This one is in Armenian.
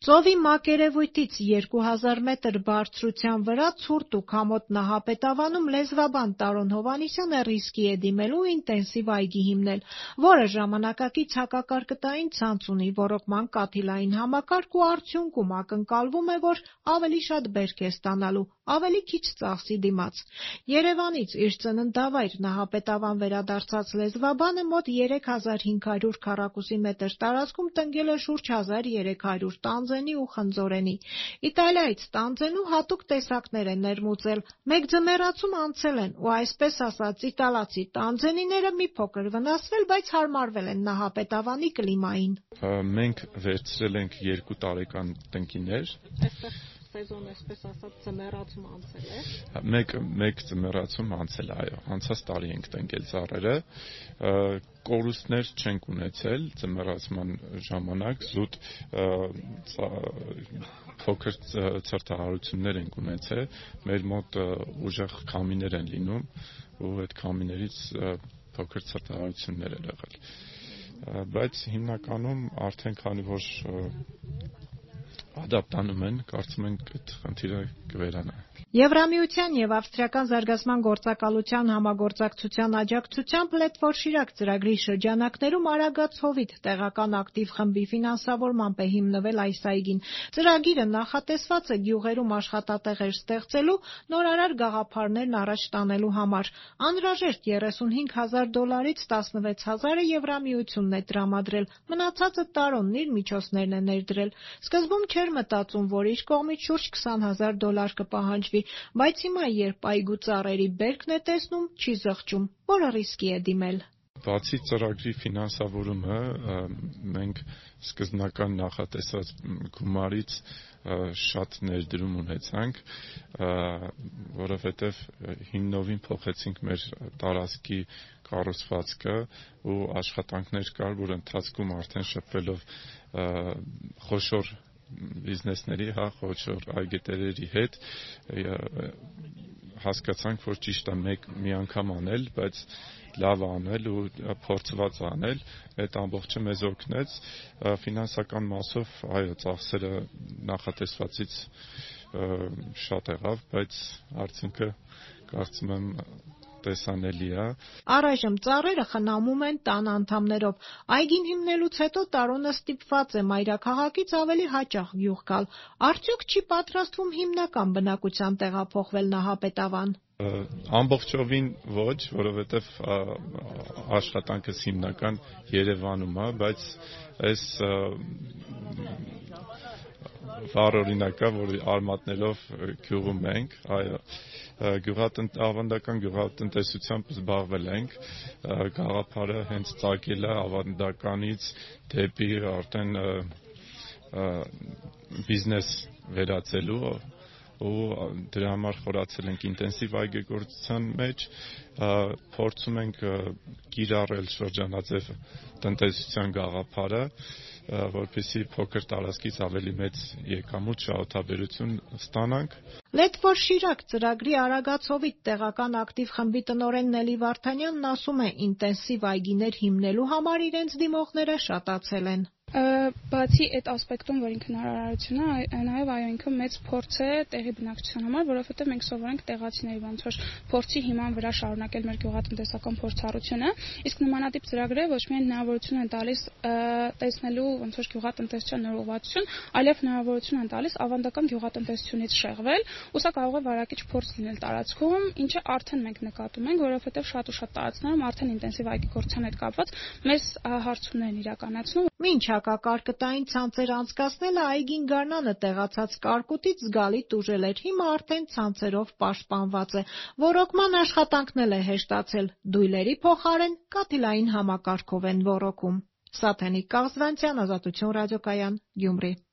Ծովի մակերևույթից 2000 մետր բարձրության վրա ցուրտ ու քամոտ Նահապետավանում լեզվաբան Տարոն Հովհաննիսյանը ռիսկի է դիմելու ինտենսիվ այգի հիմնել, որը ժամանակակից հակակարկտային ցանց ունի, ոռոգման կաթիլային համակարգ ու արդյունքում ակնկալվում է, որ ավելի շատ բերք է ստանալու, ավելի քիչ ծախսի դիմաց։ Երևանից իր ծննդավայր Նահապետավան վերադարձած լեզվաբանը մոտ 3500 քառակուսի մետր տարածքում տնկել է շուրջ 1300 տանձենի ու խնձորենի։ Իտալիայից տանձենու հատուկ տեսակներ է ներմուծել, մեկ ձմեռացում անցել են ու այսպես ասած իտալացի տանձենիները մի փոքր վնասվել, բայց հարմարվել են Նահապետավանի կլիմային։ Մենք վերցրել ենք 2 տարեկան տնկիներ։ Սեզոն այսպես ասած ձմեռացում անցել է։ Մեկ ձմեռացում անցել, այո, անցած տարի ենք տնկել ծառերը։ Կորուստներ չենք ունեցել ձմեռացման ժամանակ, զուտ փոքր ցրտահարություններ ենք ունեցել։ Մեր մոտ ուժեղ քամիներ են լինում ու այդ քամիներից փոքր ցրտահարություններ են եղել։ Բայց հիմնականում արդեն քանի որ ադապտանում են, կարծում ենք այդ խնդիրը կվերանա։ Եվրամիության և Ավստրիական զարգացման գործակալության համագործակցության աջակցությամբ Letfor-Շիրակ ծրագրի շրջանակներում Արագած-Հովիտ տեղական ակտիվ խմբի ֆինանսավորմամբ է հիմնվել այս այգին։ Ծրագիրը նախատեսված է գյուղերում աշխատատեղեր ստեղծելու, նորարար գաղափարներն առաջ տանելու համար։ Անհրաժեշտ $35,000-ից 16,000-ը Եվրամիությունն է տրամադրել, մնացածը Տարոնն իր միջոցներն է ներդրել։ Սկզբում չէր մտածում, որ իր կողմից շուրջ $20,000 կպահանջվի, բայց հիմա, երբ այգու ծառերի բերքն է տեսնում, չի զղջում, որը ռիսկի է դիմել։ Բացի ծրագրի ֆինանսավորումը, մենք սկզբնական նախատեսած գումարից շատ ներդրում ունեցանք, որովհետև հիմնովին փոխեցինք մեր տարածքի կառուցվածքը ու աշխատանքներ կար, որ ընթացքում արդեն շփվելով խոշոր բիզնեսների, խոշոր այգետերերի հետ հասկացանք, որ ճիշտ է մի անգամ անել, բայց լավ անել ու փորձված անել, այդ ամբողջը մեզ օգնեց ֆինանսական մասով, այո, ծախսերը նախատեսվածից շատ եղավ, բայց արդյունքը կարծում եմ տեսանելի է։ Առայժմ ծառերը խնամում են տան անդամներով։ Այգին հիմնելուց հետո Տարոնը ստիպված է մայրաքաղաքից ավելի հաճախ գյուղ գալ։ Արդյոք չի պատրաստվում հիմնական բնակության տեղափոխվել Նահապետավան։ Ամբողջովին ոչ, որովհետև աշխատանքս հիմնական Երևանում է, բայց այս վառ օրինակը, որ արմատներով գյուղում ենք, այո, ավանդական գյուղատնտեսությամբ զբաղվել ենք, գաղափարը հենց ծագել է ավանդականից դեպի արդեն բիզնես վերածելու ու դրա համար խորացել ենք ինտենսիվ այգեգործության մեջ, փորձում ենք կիրառել շրջանաձև տնտեսության գաղափարը, որպեսզի փոքր տարածքից ավելի մեծ եկամուտ, շահութաբերություն ստանանք։ Letfor-Շիրակ ծրագրի Արագած-Հովիտ տեղական ակտիվ խմբի տնօրեն Նելի Վարդանյանն ասում է, ինտենսիվ այգիներ հիմնելու համար իրենց դիմողները շատացել են։ Բացի այդ ասպեկտում, որ ինքը հնարավորություն է, նաև այո, ինքը մեծ փորձ է տեղի բնակչության համար, որովհետև մենք սովորենք տեղացիների ոնց որ փորձի հիման վրա շարունակել մեր գյուղատնտեսական փորձառությունը, իսկ նմանատիպ ծրագրերը ոչ միայն հնարավորություն են տալիս տեսնելու ոնց որ գյուղատնտեսության նոր ուղղվածություն, այլև հնարավորություն են տալիս ավանդական գյուղատնտեսությունից շեղվել, ու սա կարող է վարակիչ փորձ լինել տարածքում, ինչը արդեն մենք նկատում ենք, որովհետև շատ ու շատ տարածքներում արդեն ինտենսիվ այգեգործության հետ կապված մեծ հարցումներ իրականացնում։ Մինչ հակակարկտային ցանցեր անցկացնելը այգին գարնանը տեղացած կարկուտից զգալի տուժել էր, հիմա արդեն ցանցերով պաշտպանված է։ Ոռոգման աշխատանքն էլ է հեշտացել, դույլերի փոխարեն կաթիլային համակարգով են ոռոգում։ Սաթենիկ Կաղզվանցյան, Ազատություն ռադիոկայան, Գյումրի։